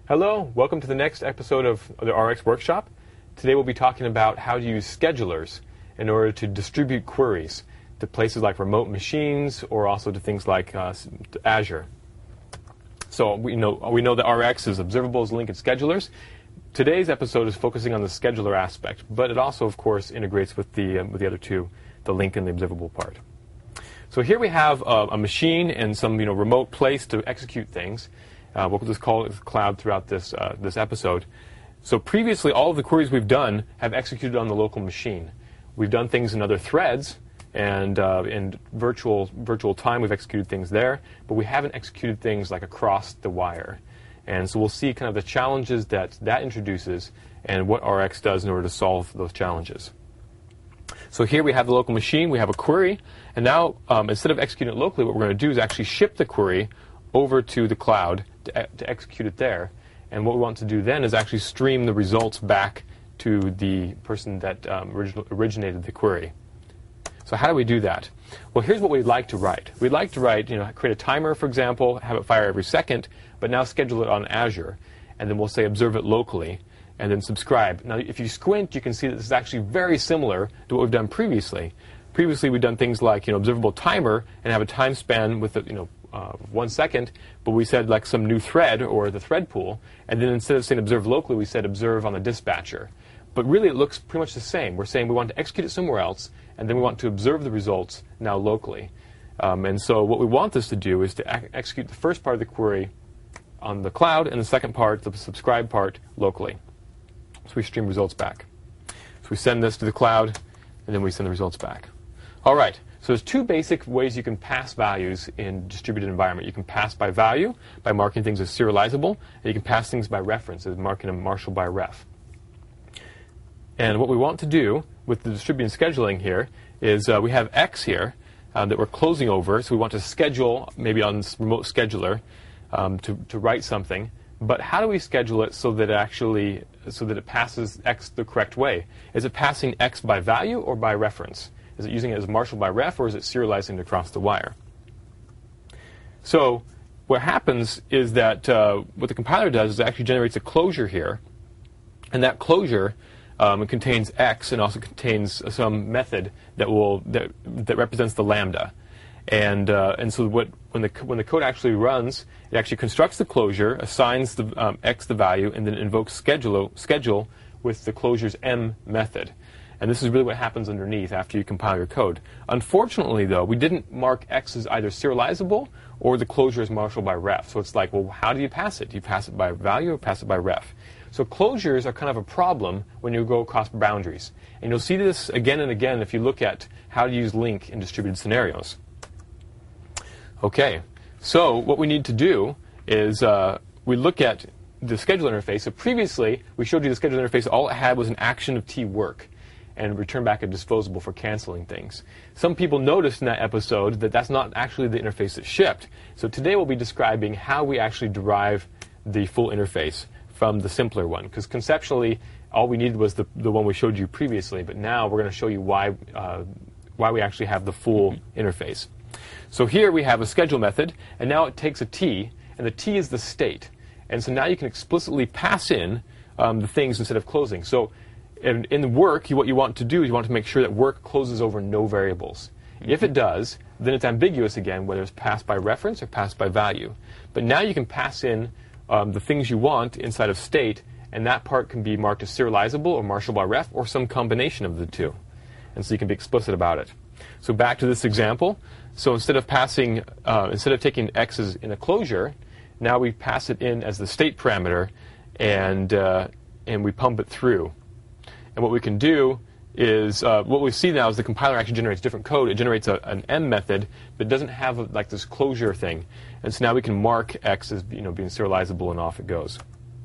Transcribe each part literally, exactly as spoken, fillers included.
Hello, welcome to the next episode of the R X Workshop. Today we'll be talking about how to use schedulers in order to distribute queries to places like remote machines or also to things like uh, Azure. So we know, we know that R X is observables, link, and schedulers. Today's episode is focusing on the scheduler aspect, but it also, of course, integrates with the, uh, with the other two, the link and the observable part. So here we have uh, a machine and some you know, remote place to execute things. Uh, we'll just call it the cloud throughout this, uh, this episode. So previously, all of the queries we've done have executed on the local machine. We've done things in other threads, and uh, in virtual, virtual time we've executed things there, but we haven't executed things like across the wire. And so we'll see kind of the challenges that that introduces and what R X does in order to solve those challenges. So here we have the local machine, we have a query, and now um, instead of executing it locally, what we're going to do is actually ship the query over to the cloud to, to execute it there. And what we want to do then is actually stream the results back to the person that um, origi- originated the query. So how do we do that? Well, here's what we'd like to write. We'd like to write, you know, create a timer, for example, have it fire every second, but now schedule it on Azure. And then we'll say observe it locally, and then subscribe. Now, if you squint, you can see that this is actually very similar to what we've done previously. Previously, we've done things like, you know, observable timer and have a time span with, a, you know, uh, one second, but we said like some new thread or the thread pool, and then instead of saying observe locally, we said observe on the dispatcher. But really, it looks pretty much the same. We're saying we want to execute it somewhere else, and then we want to observe the results now locally. Um, and so what we want this to do is to ac- execute the first part of the query on the cloud, and the second part, the subscribe part, locally. So we stream results back. So we send this to the cloud, and then we send the results back. All right. So there's two basic ways you can pass values in distributed environment. You can pass by value, by marking things as serializable, and you can pass things by reference, as marking them marshal by ref. And what we want to do with the distributed scheduling here is uh, we have X here uh, that we're closing over, so we want to schedule, maybe on this remote scheduler, um, to, to write something. But how do we schedule it so that it actually, so that it passes X the correct way? Is it passing X by value or by reference? Is it using it as marshal by ref, or is it serializing it across the wire? So what happens is that uh, what the compiler does is it actually generates a closure here, and that closure um, it contains X and also contains some method that will that, that represents the lambda. And uh, and so what when the when the code actually runs, it actually constructs the closure, assigns the um, X the value, and then invokes schedule schedule with the closure's M method. And this is really what happens underneath after you compile your code. Unfortunately, though, we didn't mark X as either serializable or the closure as marshal by ref. So it's like, well, how do you pass it? Do you pass it by value or pass it by ref? So closures are kind of a problem when you go across boundaries. And you'll see this again and again if you look at how to use link in distributed scenarios. Okay, so what we need to do is uh, we look at the scheduler interface. So previously, we showed you the scheduler interface. All it had was an action of T work and return back a disposable for canceling things. Some people noticed in that episode that that's not actually the interface that shipped. So today we'll be describing how we actually derive the full interface from the simpler one. Because conceptually, all we needed was the, the one we showed you previously, but now we're going to show you why, uh, why we actually have the full mm-hmm. interface. So here we have a schedule method, and now it takes a T, and the T is the state. And so now you can explicitly pass in um, the things instead of closing. So in, in the work, you, what you want to do is you want to make sure that work closes over no variables. Mm-hmm. If it does, then it's ambiguous again, whether it's passed by reference or passed by value. But now you can pass in um, the things you want inside of state, and that part can be marked as serializable or marshal by ref or some combination of the two. And so you can be explicit about it. So back to this example. So instead of passing, uh, instead of taking X as in a closure, now we pass it in as the state parameter, and uh, and we pump it through. And what we can do is, uh, what we see now is the compiler actually generates different code. It generates a, an M method, but it doesn't have a, like this closure thing. And so now we can mark X as you know being serializable, and off it goes.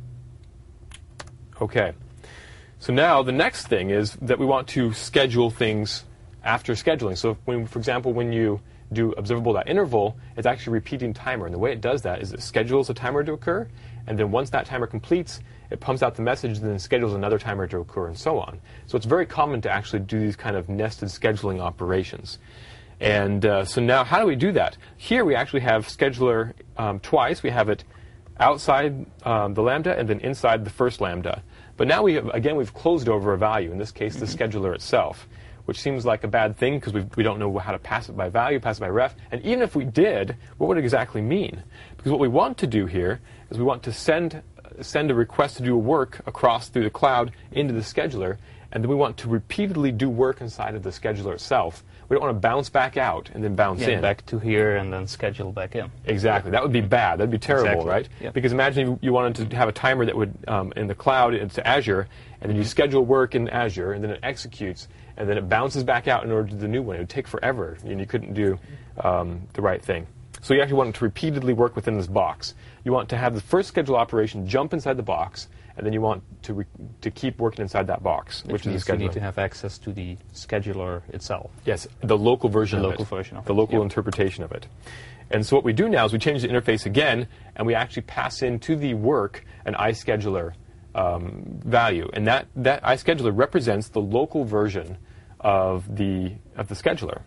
Okay. So now the next thing is that we want to schedule things after scheduling. So, when, for example, when you do observable.interval, it's actually repeating timer. And the way it does that is it schedules a timer to occur, and then once that timer completes, it pumps out the message and then schedules another timer to occur, and so on. So it's very common to actually do these kind of nested scheduling operations. And uh, so now how do we do that? Here we actually have scheduler um, twice. We have it outside um, the Lambda and then inside the first Lambda. But now, we have, again, we've closed over a value, in this case, the mm-hmm. scheduler itself, which seems like a bad thing because we don't know how to pass it by value, pass it by ref. And even if we did, what would it exactly mean? Because what we want to do here is we want to send, send a request to do a work across through the cloud into the scheduler, and then we want to repeatedly do work inside of the scheduler itself. We don't want to bounce back out and then bounce yeah, in. back to here and then schedule back in. Exactly. That would be bad. That would be terrible, exactly. right? Yep. Because imagine you, you wanted to have a timer that would, um, in the cloud, into Azure, and then you schedule work in Azure, and then it executes, and then it bounces back out in order to do the new one. It would take forever, and you couldn't do um, the right thing. So you actually want to repeatedly work within this box. You want to have the first schedule operation jump inside the box, and then you want to re to keep working inside that box, which, which means is the scheduler. You need to have access to the scheduler itself. Yes, the local version the of local it. version of the it. local yep. interpretation of it. And so what we do now is we change the interface again, and we actually pass into the work an iScheduler um, value, and that that iScheduler represents the local version of the of the scheduler.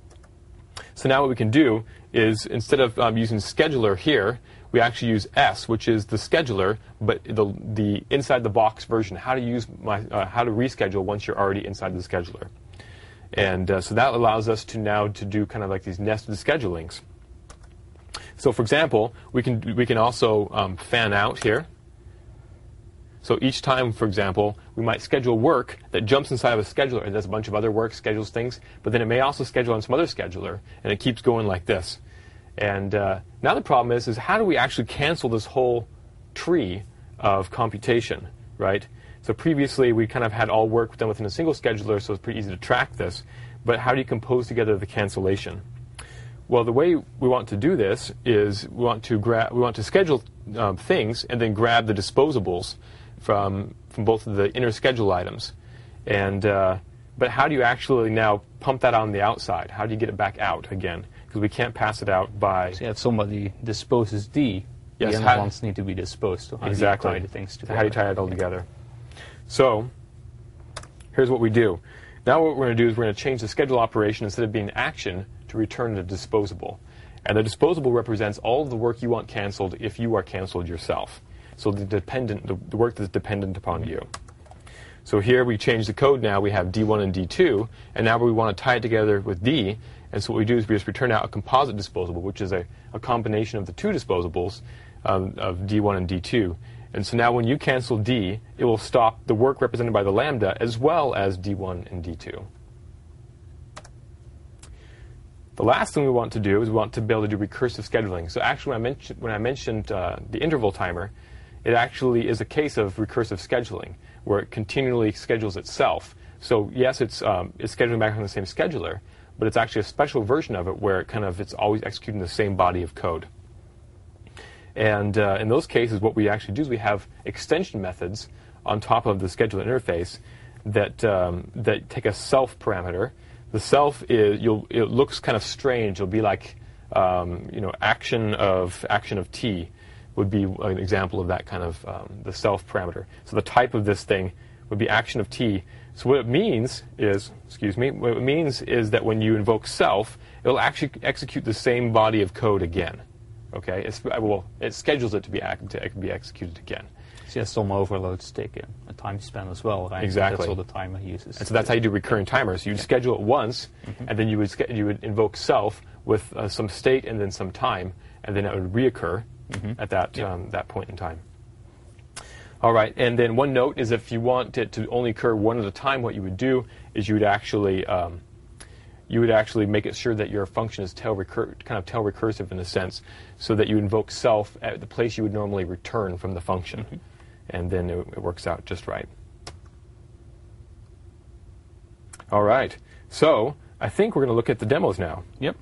So now what we can do is, instead of um, using scheduler here, we actually use S, which is the scheduler, but the the inside the box version. How to use my uh, how to reschedule once you're already inside the scheduler, and uh, so that allows us to now to do kind of like these nested schedulings. So, for example, we can we can also um, fan out here. So each time, for example, we might schedule work that jumps inside of a scheduler and does a bunch of other work, schedules things, but then it may also schedule on some other scheduler, and it keeps going like this. And uh, now the problem is, is how do we actually cancel this whole tree of computation, right? So previously, we kind of had all work done within a single scheduler, so it's pretty easy to track this. But how do you compose together the cancellation? Well, the way we want to do this is we want to grab, we want to schedule um, things and then grab the disposables from from both of the inner schedule items. And uh, but how do you actually now pump that on the outside? How do you get it back out again? Because we can't pass it out by. So if somebody disposes D, yes, the inner ones need to be disposed. So how exactly. do you tie the things together? So how do you tie it all together? So here's what we do. Now what we're going to do is we're going to change the schedule operation, instead of being action, to return a disposable. And the disposable represents all of the work you want canceled if you are canceled yourself. So the dependent, the, the work that's dependent upon you. So here we change the code now. We have D one and D two, and now we want to tie it together with D. And so what we do is we just return out a composite disposable, which is a, a combination of the two disposables um, of D one and D two. And so now when you cancel D, it will stop the work represented by the lambda as well as D one and D two. The last thing we want to do is we want to be able to do recursive scheduling. So actually, when I mentioned, when I mentioned uh, the interval timer, it actually is a case of recursive scheduling, where it continually schedules itself. So yes, it's, um, it's scheduling back on the same scheduler, but it's actually a special version of it where it kind of it's always executing the same body of code. And uh, in those cases, what we actually do is we have extension methods on top of the scheduler interface that um, that take a self parameter. The self is you'll it looks kind of strange. It'll be like um, you know action of action of T would be an example of that kind of um, the self parameter. So the type of this thing would be action of T. So what it means is, excuse me, what it means is that when you invoke self, it'll actually execute the same body of code again. Okay, it's, well, it schedules it to be act, to be executed again. So yes, some overloads take in a time span as well, right? Exactly. That's all the timer uses. And so that's how you do recurring timers. You'd yeah. schedule it once, mm-hmm. and then you would you would invoke self with uh, some state and then some time, and then it would reoccur mm-hmm. at that yeah. um, that point in time. All right, and then one note is if you want it to only occur one at a time, what you would do is you would actually um, you would actually make it sure that your function is tail recur kind of tail recursive in a sense, so that you invoke self at the place you would normally return from the function, mm-hmm. and then it, it works out just right. All right, so I think we're going to look at the demos now. Yep.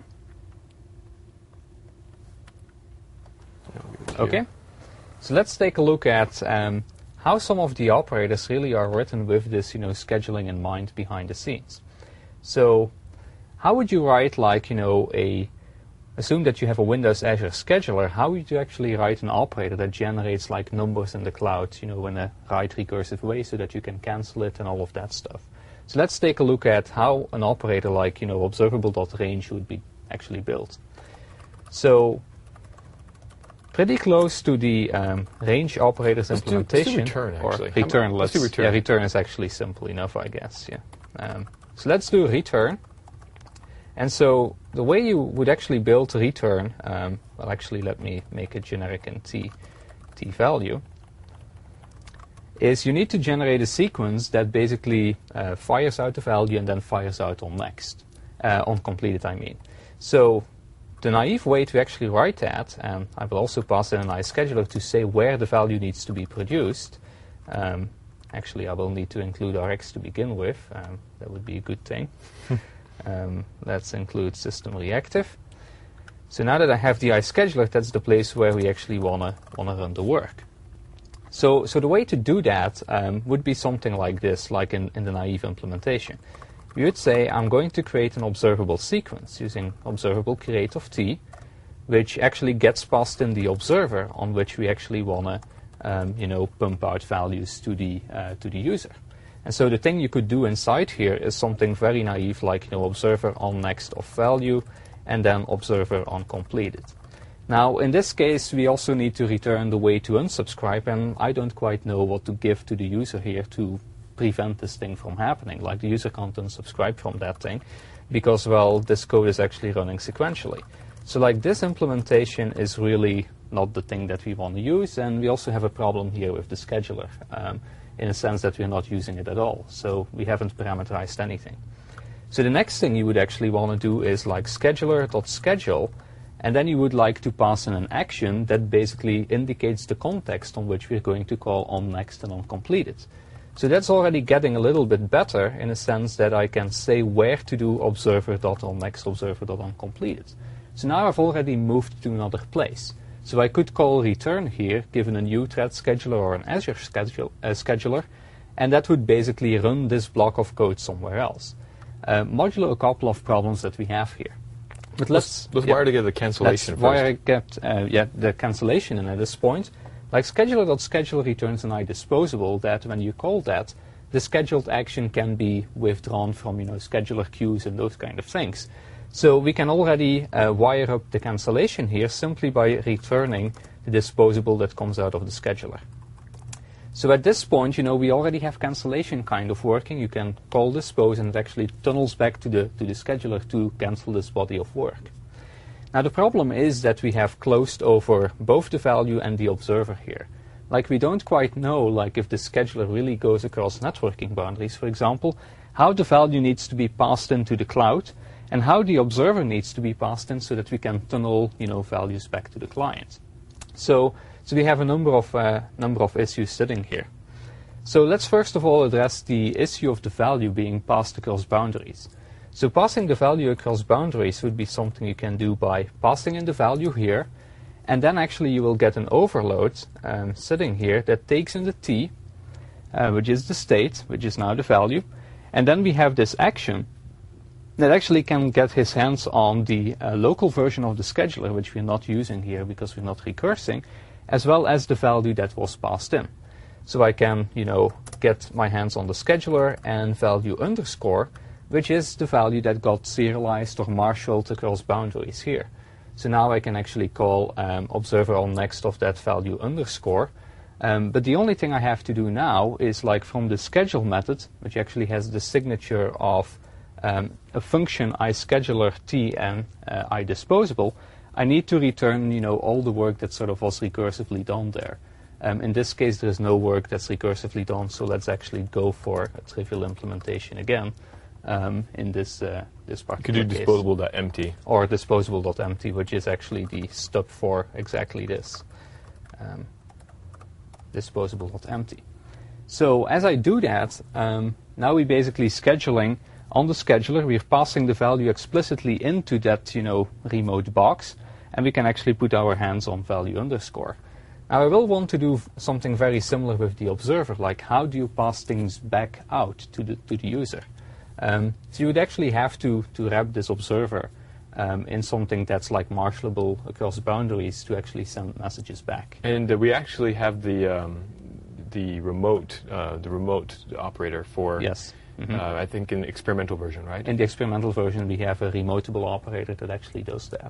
Okay. So let's take a look at um, how some of the operators really are written with this, you know, scheduling in mind behind the scenes. So, how would you write, like, you know, a assume that you have a Windows Azure scheduler? How would you actually write an operator that generates like numbers in the cloud, you know, in a right recursive way, so that you can cancel it and all of that stuff? So let's take a look at how an operator like, you know, observable.range would be actually built. So pretty close to the um, range operators let's implementation. Do, let's do return, actually. Or return. Let's, let's do return. Yeah, return is actually simple enough, I guess. Yeah. Um, so let's do return. And so the way you would actually build return, um, well, actually, let me make a generic in t, t value, is you need to generate a sequence that basically uh, fires out the value and then fires out on next, uh, on completed, I mean. So the naive way to actually write that, and I will also pass in an iScheduler to say where the value needs to be produced. Um, actually, I will need to include Rx to begin with. Um, that would be a good thing. Um, let's include system reactive. So now that I have the iScheduler, that's the place where we actually wanna wanna run the work. So, so the way to do that um, would be something like this, like in, in the naive implementation. You would say, I'm going to create an observable sequence using observable create of t, which actually gets passed in the observer on which we actually wanna, um, you know, pump out values to the uh, to the user. And so the thing you could do inside here is something very naive, like, you know, observer on next of value, and then observer on completed. Now, in this case, we also need to return the way to unsubscribe, and I don't quite know what to give to the user here to prevent this thing from happening. Like, the user can't unsubscribe from that thing, because, well, this code is actually running sequentially. So, like, this implementation is really not the thing that we want to use, and we also have a problem here with the scheduler. Um, in a sense that we're not using it at all. So we haven't parameterized anything. So the next thing you would actually want to do is like scheduler.schedule, and then you would like to pass in an action that basically indicates the context on which we're going to call on next and on completed. So that's already getting a little bit better in a sense that I can say where to do observer.onNext, observer.onCompleted. So now I've already moved to another place. So I could call return here, given a new thread scheduler or an Azure schedule, uh, scheduler, and that would basically run this block of code somewhere else. Uh, modulo a couple of problems that we have here. But let's, let's, let's yeah, wire together the cancellation let's first. wire get, uh, yeah, the cancellation in at this point. Like scheduler.schedule returns an iDisposable that when you call that, the scheduled action can be withdrawn from, you know, scheduler queues and those kind of things. So we can already uh, wire up the cancellation here simply by returning the disposable that comes out of the scheduler. So at this point, you know, we already have cancellation kind of working. You can call dispose and it actually tunnels back to the, to the scheduler to cancel this body of work. Now the problem is that we have closed over both the value and the observer here. Like we don't quite know, like if the scheduler really goes across networking boundaries, for example, how the value needs to be passed into the cloud, and how the observer needs to be passed in so that we can tunnel, you know, values back to the client. So, so we have a number of uh, number of issues sitting here. So let's first of all address the issue of the value being passed across boundaries. So passing the value across boundaries would be something you can do by passing in the value here, and then actually you will get an overload um, sitting here that takes in the t, uh, which is the state, which is now the value, and then we have this action that actually can get his hands on the uh, local version of the scheduler, which we're not using here because we're not recursing, as well as the value that was passed in. So I can, you know, get my hands on the scheduler and value underscore, which is the value that got serialized or marshaled across boundaries here. So now I can actually call um, observer on next of that value underscore. Um, but the only thing I have to do now is like from the schedule method, which actually has the signature of Um, a function iScheduler t and uh, iDisposable, I need to return, you know, all the work that sort of was recursively done there. Um, in this case, there is no work that's recursively done, so let's actually go for a trivial implementation again um, in this uh, this particular Could you case. disposable.empty? Or disposable.empty, which is actually the stub for exactly this. Um, disposable.empty. So as I do that, um, now we're basically scheduling on the scheduler. We're passing the value explicitly into that, you know, remote box, and we can actually put our hands on value underscore. Now I will want to do f- something very similar with the observer, like how do you pass things back out to the to the user? Um, so you would actually have to to wrap this observer um, in something that's like marshallable across boundaries to actually send messages back. And uh, we actually have the um, the remote uh, the remote operator for Yes. Mm-hmm. uh, I think in the experimental version, right? In the experimental version, we have a remotable operator that actually does that.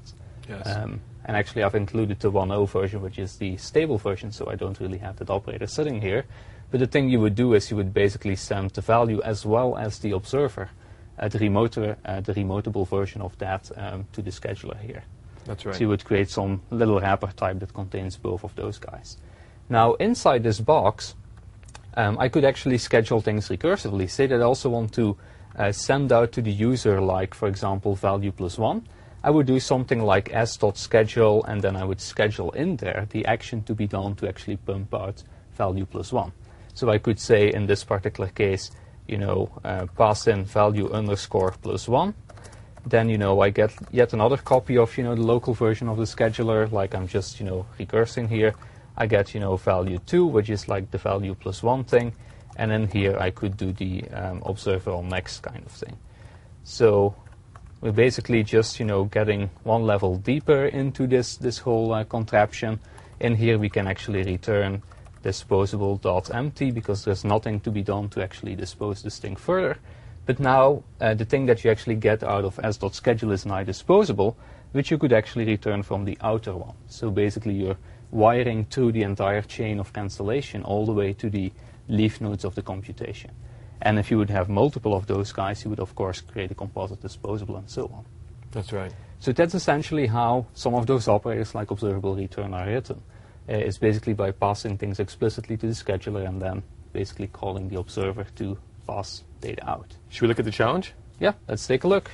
Yes. Um, and actually, I've included the one point oh version, which is the stable version, so I don't really have that operator sitting here. But the thing you would do is you would basically send the value as well as the observer, uh, the, remoter, uh, the remotable version of that, um, to the scheduler here. That's right. So you would create some little wrapper type that contains both of those guys. Now, inside this box, um, I could actually schedule things recursively. Say that I also want to uh, send out to the user, like, for example, value plus one. I would do something like s.schedule, and then I would schedule in there the action to be done to actually pump out value plus one. So I could say, in this particular case, you know, uh, pass in value underscore plus one. Then, you know, I get yet another copy of, you know, the local version of the scheduler, like I'm just, you know, recursing here. I get, you know, value two, which is like the value plus one thing. And then here I could do the um, observer on next kind of thing. So we're basically just, you know, getting one level deeper into this, this whole uh, contraption. In here we can actually return disposable.empty because there's nothing to be done to actually dispose this thing further. But now uh, the thing that you actually get out of s.schedule is now disposable, which you could actually return from the outer one. So basically you're wiring through the entire chain of cancellation all the way to the leaf nodes of the computation. And if you would have multiple of those guys, you would of course create a composite disposable and so on. That's right. So that's essentially how some of those operators like observable return are written. Uh, it's basically by passing things explicitly to the scheduler and then basically calling the observer to pass data out. Should we look at the challenge? Yeah, let's take a look.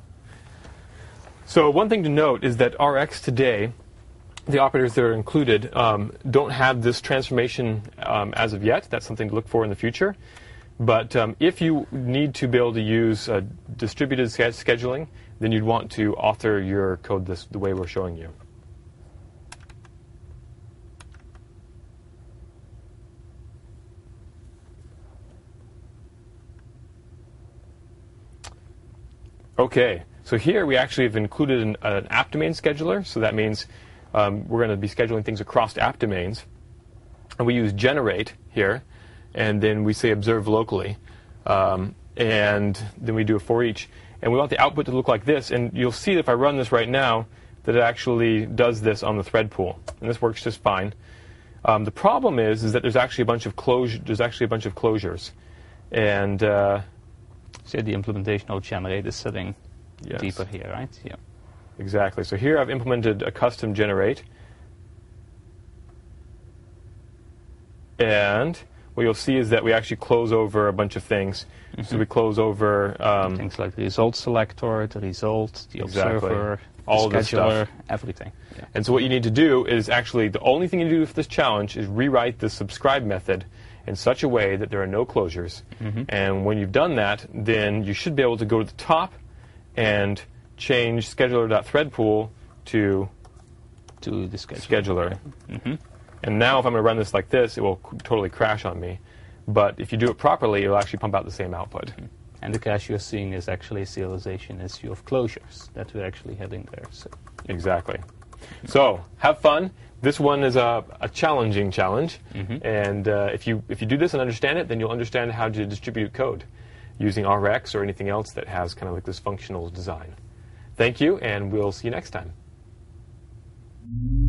So one thing to note is that R X today, the operators that are included, um, don't have this transformation um, as of yet. That's something to look for in the future. But um, if you need to be able to use uh, distributed sch scheduling, then you'd want to author your code this, the way we're showing you. Okay, so here we actually have included an, an app domain scheduler. So that means um, we're going to be scheduling things across app domains. And we use generate here. And then we say observe locally. Um, and then we do a for each. And we want the output to look like this. And you'll see that if I run this right now, that it actually does this on the thread pool. And this works just fine. Um, the problem is, is that there's actually a bunch of closure, there's actually a bunch of closures. And uh, so the implementation of generate is sitting yes. deeper here, right? Yeah. Exactly. So here I've implemented a custom generate. And what you'll see is that we actually close over a bunch of things. Mm-hmm. So we close over um, things like the result selector, the result, the exactly. observer, all the this scheduler, stuff. everything. Yeah. And so what you need to do is actually, the only thing you do for this challenge is rewrite the subscribe method in such a way that there are no closures. Mm-hmm. And when you've done that, then you should be able to go to the top and change scheduler.threadpool to, to the scheduler. scheduler. Mm-hmm. And now if I'm going to run this like this, it will totally crash on me. But if you do it properly, it'll actually pump out the same output. Mm-hmm. And the cache you're seeing is actually a serialization issue of closures that we're actually heading there. So. Exactly. So have fun. This one is a, a challenging challenge. Mm-hmm. And uh, if you if you do this and understand it, then you'll understand how to distribute code using R X or anything else that has kind of like this functional design. Thank you, and we'll see you next time.